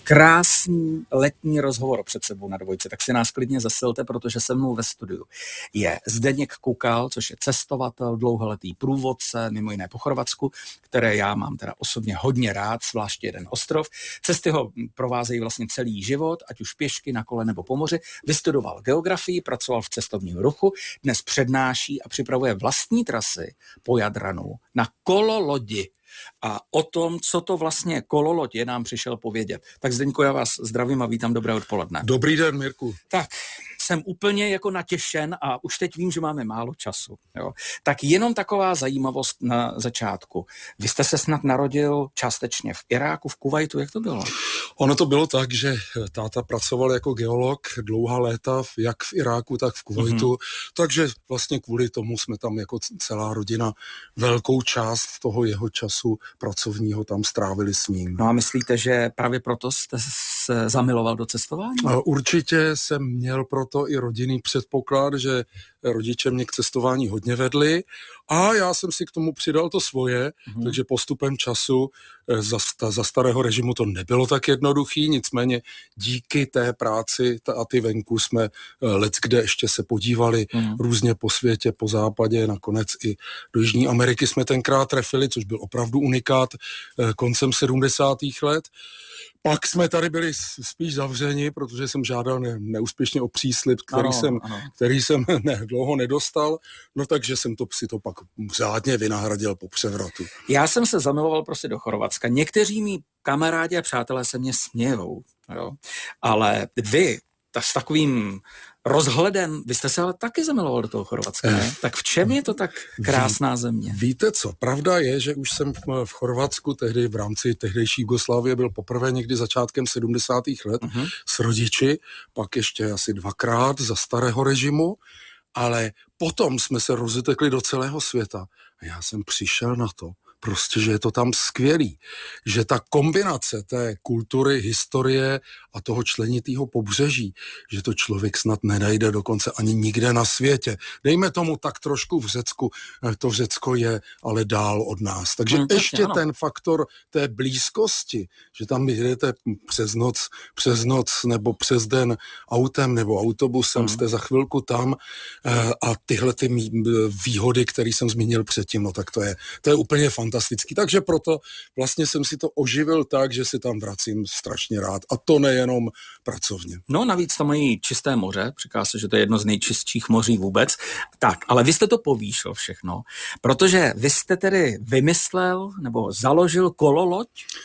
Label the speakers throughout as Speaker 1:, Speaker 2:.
Speaker 1: krásný letní rozhovor před sebou na dvojce, tak si nás klidně zasilte, protože se mnou ve studiu je Zdeněk Kukal, což je cestovatel, dlouholetý průvodce, mimo jiné po Chorvatsku, které já mám teda osobně hodně rád, zvláště jeden ostrov. Cesty ho provázejí vlastně celý život, ať už pěšky, na kole nebo po moři. Vystudoval geografii, pracoval v cestovním ruchu, dnes přednáší a připravuje vlastní trasy po Jadranu na kololodi. A o tom, co to vlastně kololoď je, nám přišel povědět. Tak Zdeňko, já vás zdravím a vítám, dobré odpoledne.
Speaker 2: Dobrý den, Mirku.
Speaker 1: Tak, jsem úplně jako natěšen a už teď vím, že máme málo času. Jo. Tak jenom taková zajímavost na začátku. Vy jste se snad narodil částečně v Iráku, v Kuvajtu, jak to bylo?
Speaker 2: Ono to bylo tak, že táta pracoval jako geolog dlouhá léta, jak v Iráku, tak v Kuvajtu, takže vlastně kvůli tomu jsme tam jako celá rodina velkou část toho jeho času pracovního tam strávili s ním.
Speaker 1: No a myslíte, že právě proto jste se zamiloval do cestování?
Speaker 2: Určitě jsem měl proto i rodinný předpoklad, že rodiče mě k cestování hodně vedli a já jsem si k tomu přidal to svoje, takže postupem času za starého režimu to nebylo tak jednoduchý, nicméně díky té práci a ty venku jsme leckde ještě se podívali různě po světě, po západě, nakonec i do Jižní Ameriky jsme tenkrát trefili, což byl opravdu unikát koncem 70. let. Pak jsme tady byli spíš zavřeni, protože jsem žádal neúspěšně o příslib, který jsem dlouho nedostal, no takže jsem si to pak řádně vynahradil po převratu.
Speaker 1: Já jsem se zamiloval prostě do Chorvatska. Někteří mý kamarádi a přátelé se mě smějou, jo? Ale vy s takovým rozhledem, vy jste se ale taky zamiloval do toho Chorvatska, ne? Tak v čem je to tak krásná země?
Speaker 2: Víte co, pravda je, že už jsem v Chorvatsku tehdy v rámci tehdejší Jugoslávie byl poprvé někdy začátkem 70. let s rodiči, pak ještě asi dvakrát za starého režimu, ale potom jsme se rozetekli do celého světa a já jsem přišel na to, prostě, že je to tam skvělý, že ta kombinace té kultury, historie a toho členitého pobřeží, že to člověk snad nenajde dokonce ani nikde na světě. Dejme tomu tak trošku v Řecku, to Řecko je ale dál od nás. Takže ještě ten faktor té blízkosti, že tam jedete přes noc nebo přes den autem nebo autobusem, jste za chvilku tam a tyhle ty výhody, které jsem zmínil předtím, no tak to je úplně fantastický. Takže proto vlastně jsem si to oživil tak, že si tam vracím strašně rád. A to nejenom pracovně.
Speaker 1: No navíc to mají čisté moře, říká se, že to je jedno z nejčistších moří vůbec. Tak, ale vy jste to povýšil všechno, protože vy jste tedy vymyslel nebo založil kololoď?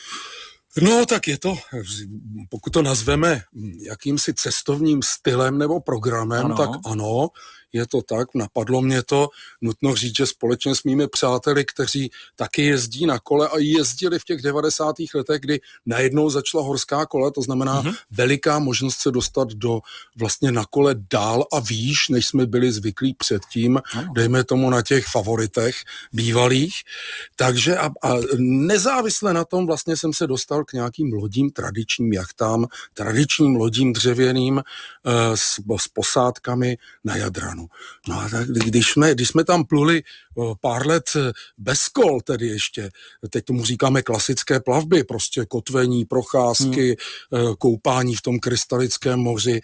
Speaker 2: No, tak je to, pokud to nazveme jakýmsi cestovním stylem nebo programem, tak ano, je to tak, napadlo mě to, nutno říct, že společně s mými přáteli, kteří taky jezdí na kole a jezdili v těch 90. letech, kdy najednou začala horská kola, to znamená veliká možnost se dostat vlastně na kole dál a výš, než jsme byli zvyklí předtím, dejme tomu na těch favoritech bývalých. Takže a nezávisle na tom vlastně jsem se dostal k nějakým lodím, tradičním jachtám, tradičním lodím dřevěným s posádkami na Jadranu. No a tak, když jsme tam pluli pár let bez kol, tedy ještě, teď tomu říkáme klasické plavby, prostě kotvení, procházky, koupání v tom krystalickém moři,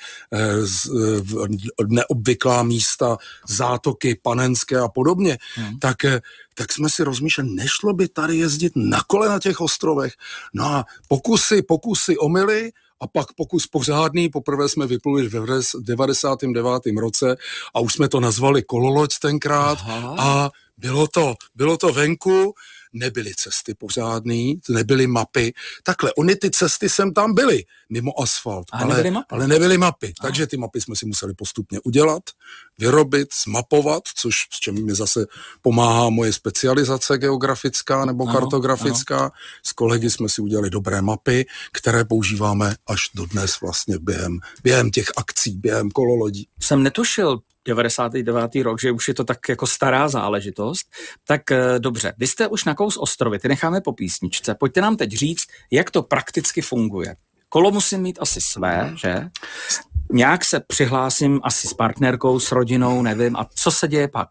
Speaker 2: neobvyklá místa, zátoky panenské a podobně, tak jsme si rozmýšleli, nešlo by tady jezdit na kole na těch ostrovech. No a pokusy omyly, a pak pokus pořádný, poprvé jsme vypluli v 99. roce a už jsme to nazvali kololoď tenkrát. Aha. A bylo to venku, nebyly cesty pořádný, nebyly mapy. Takhle, ony ty cesty sem tam byly, mimo asfalt, ale nebyly mapy. Takže ty mapy jsme si museli postupně udělat, vyrobit, zmapovat, s čím mi zase pomáhá moje specializace geografická nebo kartografická. S kolegy jsme si udělali dobré mapy, které používáme až dodnes vlastně během těch akcí, během kololodí.
Speaker 1: Jsem netušil 99. rok, že už je to tak jako stará záležitost. Tak dobře, vy jste už na kous ostrovy, ty necháme po písničce. Pojďte nám teď říct, jak to prakticky funguje. Kolo musím mít asi své, že? Nějak se přihlásím asi s partnerkou, s rodinou, nevím. A co se děje pak?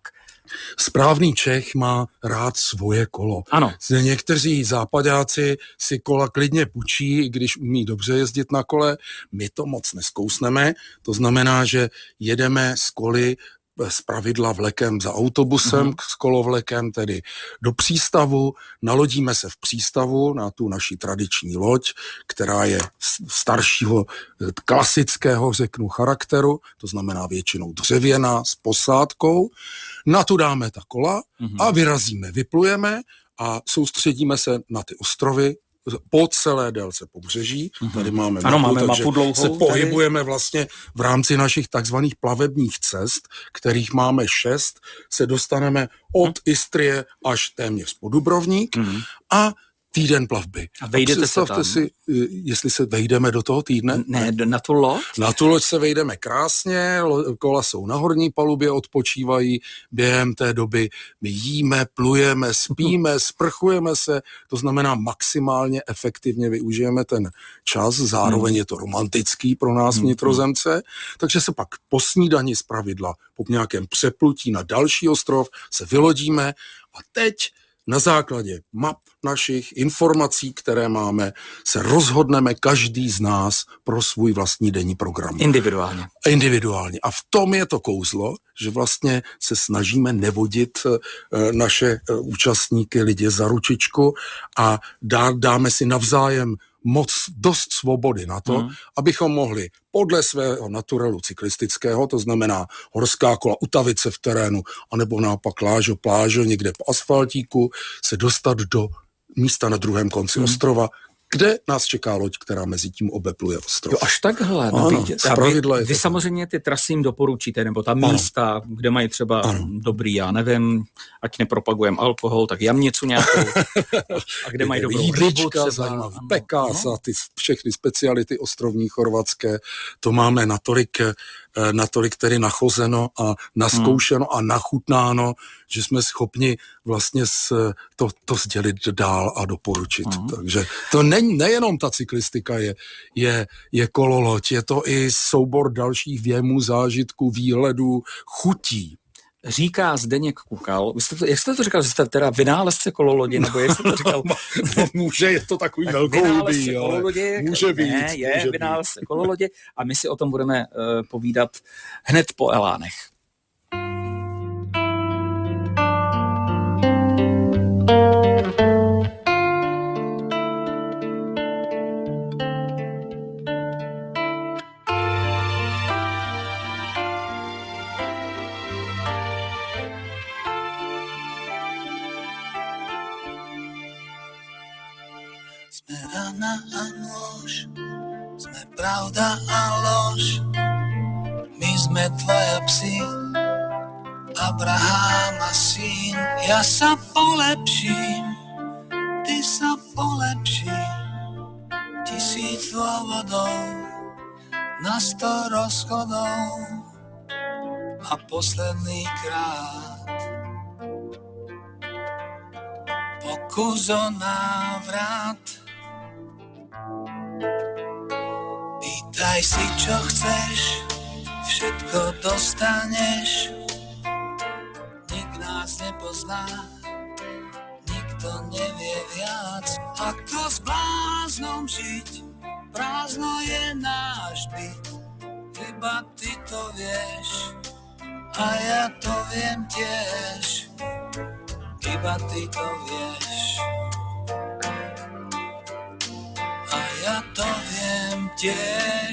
Speaker 2: Správný Čech má rád svoje kolo.
Speaker 1: Ano.
Speaker 2: Někteří západáci si kola klidně půjčí, i když umí dobře jezdit na kole. My to moc neskousneme. To znamená, že jedeme s koly z pravidla vlekem za autobusem, s kolovlekem tedy do přístavu, nalodíme se v přístavu na tu naši tradiční loď, která je staršího klasického, řeknu, charakteru, to znamená většinou dřevěná s posádkou. Na tu dáme ta kola a vyrazíme, vyplujeme a soustředíme se na ty ostrovy po celé délce pobřeží. Tady máme mapu,
Speaker 1: máme
Speaker 2: takže
Speaker 1: mapu dlouhou,
Speaker 2: se pohybujeme vlastně v rámci našich takzvaných plavebních cest, kterých máme 6, se dostaneme od Istrie až téměř po Dubrovník a týden plavby.
Speaker 1: A vejdete se tam?
Speaker 2: Si, jestli se vejdeme do toho týdne.
Speaker 1: Ne, na tu loď?
Speaker 2: Na tu loď se vejdeme krásně, kola jsou na horní palubě, odpočívají během té doby. My jíme, plujeme, spíme, sprchujeme se, to znamená maximálně efektivně využijeme ten čas, zároveň je to romantický pro nás vnitrozemce, takže se pak po snídani zpravidla po nějakém přeplutí na další ostrov se vylodíme a teď na základě map našich informací, které máme, se rozhodneme každý z nás pro svůj vlastní denní program. Individuálně. A v tom je to kouzlo, že vlastně se snažíme nevodit naše účastníky, lidi za ručičku a dáme si navzájem dost svobody na to, abychom mohli podle svého naturelu cyklistického, to znamená horská kola, utavit se v terénu, anebo naopak plážo někde po asfaltíku, se dostat do místa na druhém konci ostrova, kde nás čeká loď, která mezi tím obepluje ostrov.
Speaker 1: Jo, až takhle.
Speaker 2: Ano,
Speaker 1: vy samozřejmě ty trasy jim doporučíte, nebo ta místa, kde mají třeba dobrý, já nevím, ať nepropagujeme alkohol, tak jamnicu nějakou, a kde mají dobrou rybu třeba.
Speaker 2: Zajímavý pekáz a ty všechny speciality ostrovní chorvatské, to máme natolik tedy nachozeno a naskoušeno a nachutnáno, že jsme schopni vlastně to sdělit dál a doporučit. Takže to nejenom ta cyklistika je kololoď, je to i soubor dalších věmů, zážitků, výhledů, chutí.
Speaker 1: Říká Zdeněk Kukal, jak jste to říkal, že jste teda vynálezce kololodi, nebo jak jste to říkal?
Speaker 2: Může, je to takový velkohubý, ale může být.
Speaker 1: Ne, je vynálezce kololodi a my si o tom budeme povídat hned po elánech.
Speaker 3: Sme rana a nôž, sme pravda a lož, my sme tvoje psy, Abraháma syn. Ja sa polepším, ty sa polepší, 1000 dôvodov, na 100 rozchodov a posledný krát pokus o návrat. Pýtaj si, čo chceš, všetko dostaneš. Nik nás nepozná, nikto nevie viac. Ako s bláznom žiť, prázdno je náš byt. Iba ty to vieš, a ja to viem tiež. Iba ty to vieš, a ja to viem tiež.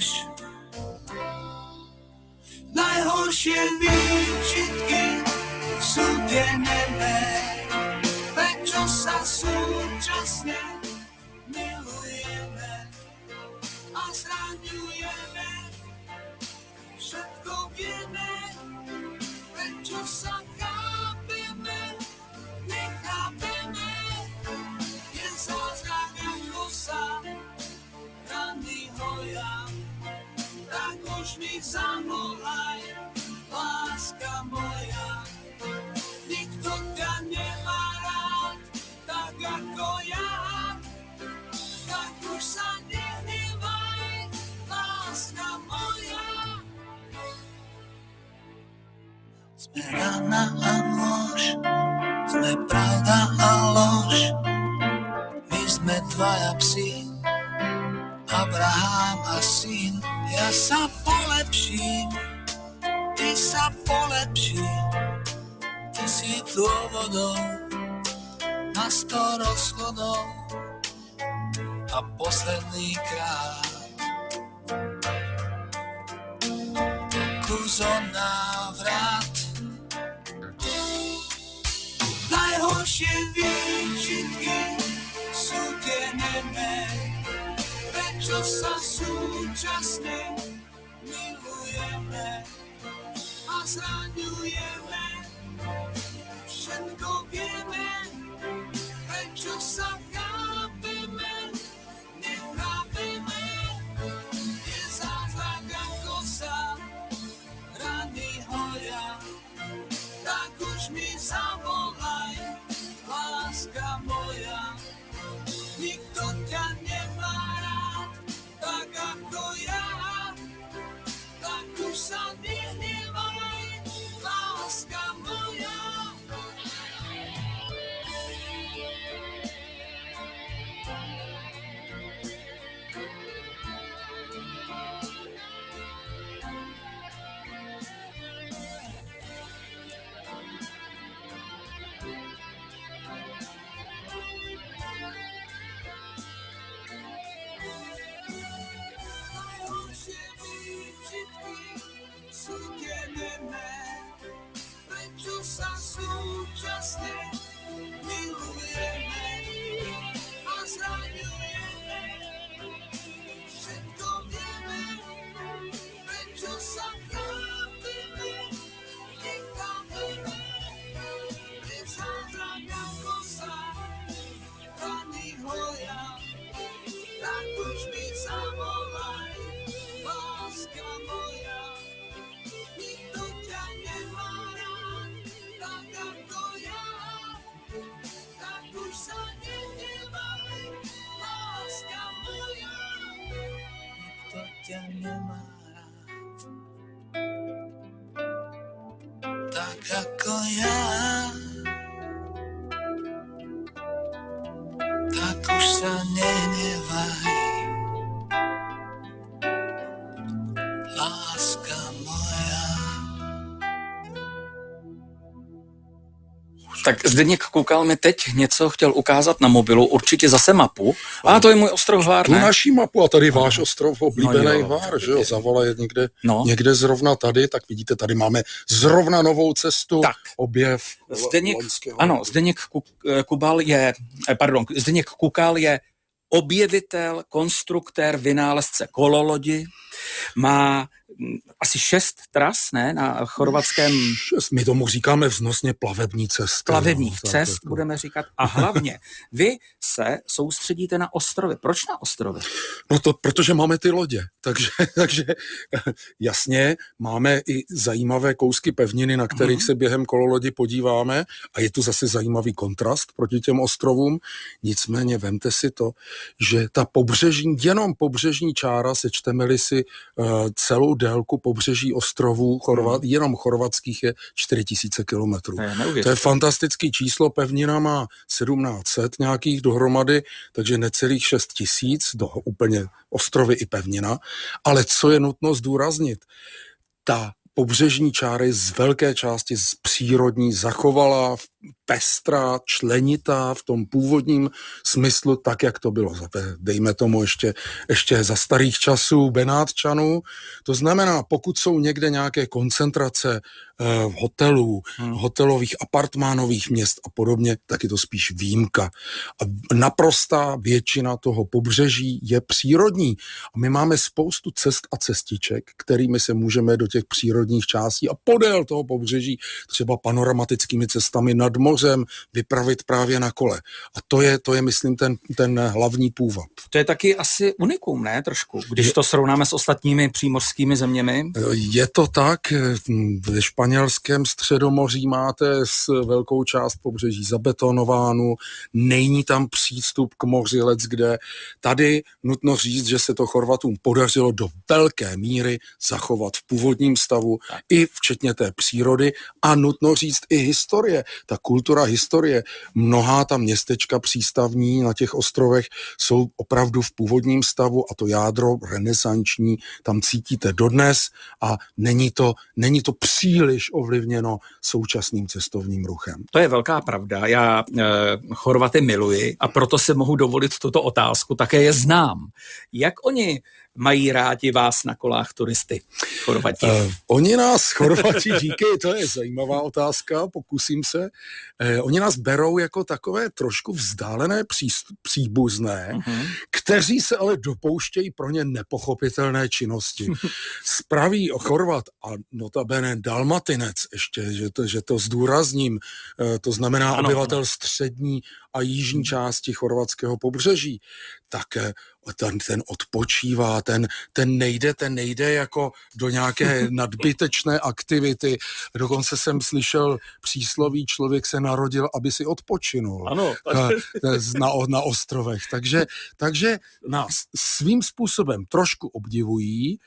Speaker 3: Najhoršie výčitky sú tie nevé, prečo sa súčasne milujeme a zraňujeme. Všetko vieme, prečo sa chápeme, nechápeme. Je zázrak, ako sa rany hoja, tak už mi zavolaj, láska moja. Nikto ťa nemá rád, tak ako ja, tak už sa nehnevaj, láska moja. Sme rana a nôž, lož, sme pravda a lož. My sme dvaja psi, Abraham a syn. Ja sa polepším, ty sa polepší, ty si dôvodom na 100 rozchodov a posledný krát pokus o návrat. Najhoršie výčitky sú tie nemé, prečo sa súčasne milujeme a zraňujeme. Všetko vieme, prečo sa chápeme, nechápeme. Je zázrak, ako sa rany hoja, tak už mi zavolaj, láska moja. Nikto ťa nemá rád, tak ako ja, tak už sa nehnevaj, láska moja. Najhoršie výčitky sú tie nemé, prečo sa súčasne milujeme a zraňujeme. Všetko vieme, prečo sa chápeme, nechápeme. Je zázrak, ako sa rany hoja, tak už mi zavolaj, láska moja. Nikto ťa nemá rád, tak ako ja, tak už sa nehnevaj, láska moja. Nikto ťa nemá rád, tak ako ja, tak už sa nehnevaj, láska moja.
Speaker 1: Tak Zdeněk Kukal mi teď něco chtěl ukázat na mobilu, určitě zase mapu. A to je můj ostrov Hvár,
Speaker 2: tu
Speaker 1: ne?
Speaker 2: naší mapu a tady váš ostrov oblíbený
Speaker 1: No jo,
Speaker 2: Hvár, že jo, Zavala je někde,
Speaker 1: No.
Speaker 2: někde zrovna tady, tak vidíte, tady máme zrovna novou cestu,
Speaker 1: Tak.
Speaker 2: objev
Speaker 1: Zdeněk,
Speaker 2: loňského
Speaker 1: ano,
Speaker 2: roku.
Speaker 1: Zdeněk Kukal je objevitel, konstruktér, vynálezce kololodi, má asi 6 tras, ne, na chorvatském
Speaker 2: My tomu říkáme vznosně plavební cesty.
Speaker 1: plavebních
Speaker 2: no,
Speaker 1: cest,
Speaker 2: tak jako.
Speaker 1: budeme říkat. A hlavně, vy se soustředíte na ostrovy. Proč na ostrovy?
Speaker 2: No to, protože máme ty lodě, takže jasně, máme i zajímavé kousky pevniny, na kterých se během kololodi podíváme a je tu zase zajímavý kontrast proti těm ostrovům. Nicméně vemte si to, že ta pobřežní, jenom pobřežní čára, sečteme-li si celou délku pobřeží ostrovů, jenom chorvatských je 4000 kilometrů. To je fantastický číslo, pevnina má 1700 nějakých dohromady, takže necelých 6000, úplně ostrovy i pevnina. Ale co je nutno zdůraznit, ta pobřežní čára je z velké části přírodní, zachovalá, pestrá, členitá v tom původním smyslu, tak, jak to bylo, dejme tomu ještě za starých časů Benátčanů. To znamená, pokud jsou někde nějaké koncentrace hotelů, hotelových, apartmánových měst a podobně, tak je to spíš výjimka. A naprostá většina toho pobřeží je přírodní. A my máme spoustu cest a cestiček, kterými se můžeme do těch přírodních částí a podél toho pobřeží třeba panoramatickými cestami nad nad mořem vypravit právě na kole. A to je myslím, ten hlavní půvab.
Speaker 1: To je taky asi unikum, ne? Trošku, když to srovnáme s ostatními přímořskými zeměmi.
Speaker 2: Je to tak. Ve španělském Středomoří máte velkou část pobřeží zabetonovánu, není tam přístup k moři leckde. Tady nutno říct, že se to Chorvatům podařilo do velké míry zachovat v původním stavu, i včetně té přírody, a nutno říct i historie. Ta kultura historie, mnohá ta městečka přístavní na těch ostrovech jsou opravdu v původním stavu a to jádro renesanční tam cítíte dodnes a není to příliš ovlivněno současným cestovním ruchem.
Speaker 1: To je velká pravda. Já Chorvaty miluji a proto si mohu dovolit tuto otázku. Také je znám. Jak oni mají rádi vás na kolách turisty, Chorvati?
Speaker 2: Oni nás, Chorvati, díky, to je zajímavá otázka, pokusím se. Oni nás berou jako takové trošku vzdálené příbuzné, kteří se ale dopouštějí pro ně nepochopitelné činnosti. Spraví Chorvat a notabene Dalmatinec ještě, že to zdůrazním, to znamená obyvatel střední a jižní části chorvatského pobřeží, tak ten odpočívá, ten nejde jako do nějaké nadbytečné aktivity. Dokonce jsem slyšel přísloví, člověk se narodil, aby si odpočinul.
Speaker 1: Ano.
Speaker 2: Na ostrovech. Takže nás svým způsobem trošku obdivují,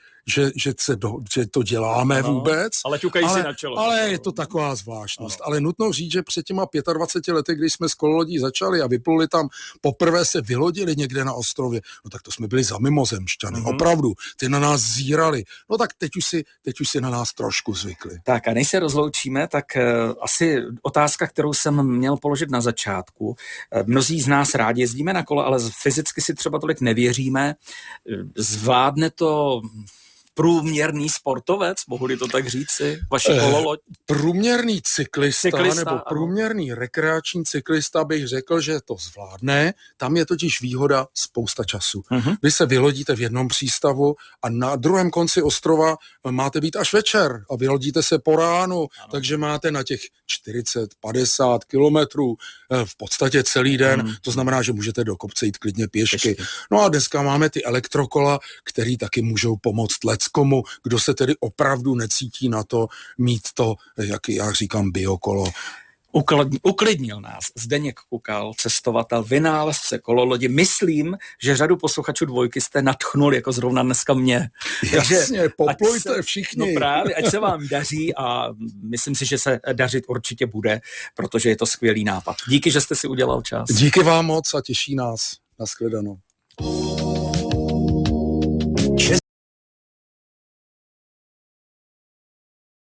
Speaker 2: že to děláme vůbec.
Speaker 1: Ale ťukají si na čelo.
Speaker 2: Ale je to taková zvláštnost. Ale nutno říct, že před těma 25 lety, když jsme s kololodí začali a vypluli tam, poprvé se vylodili někde na ostrově, no tak to jsme byli za mimozemšťany. Opravdu, ty na nás zírali. No tak teď už si na nás trošku zvykli.
Speaker 1: Tak a než se rozloučíme, tak asi otázka, kterou jsem měl položit na začátku. Mnozí z nás rádi jezdíme na kole, ale fyzicky si třeba tolik nevěříme. Zvládne to průměrný sportovec, mohu-li to tak říci, vaše kololoď?
Speaker 2: Průměrný cyklista nebo průměrný rekreační cyklista bych řekl, že to zvládne. Tam je totiž výhoda spousta času. Vy se vylodíte v jednom přístavu a na druhém konci ostrova máte být až večer a vylodíte se po ránu, takže máte na těch 40-50 kilometrů v podstatě celý den, to znamená, že můžete do kopce jít klidně pěšky. No a dneska máme ty elektrokola, který taky můžou pomoct leckomu, kdo se tedy opravdu necítí na to mít to, jak já říkám, biokolo.
Speaker 1: Uklidnil nás Zdeněk Kukal, cestovatel, vynálezce kololodi. Myslím, že řadu posluchačů Dvojky jste nadchnul, jako zrovna dneska mě.
Speaker 2: Jasně, poplujte všichni.
Speaker 1: No právě, ať se vám daří a myslím si, že se dařit určitě bude, protože je to skvělý nápad. Díky, že jste si udělal čas.
Speaker 2: Díky vám moc a těší nás. Nashledanou.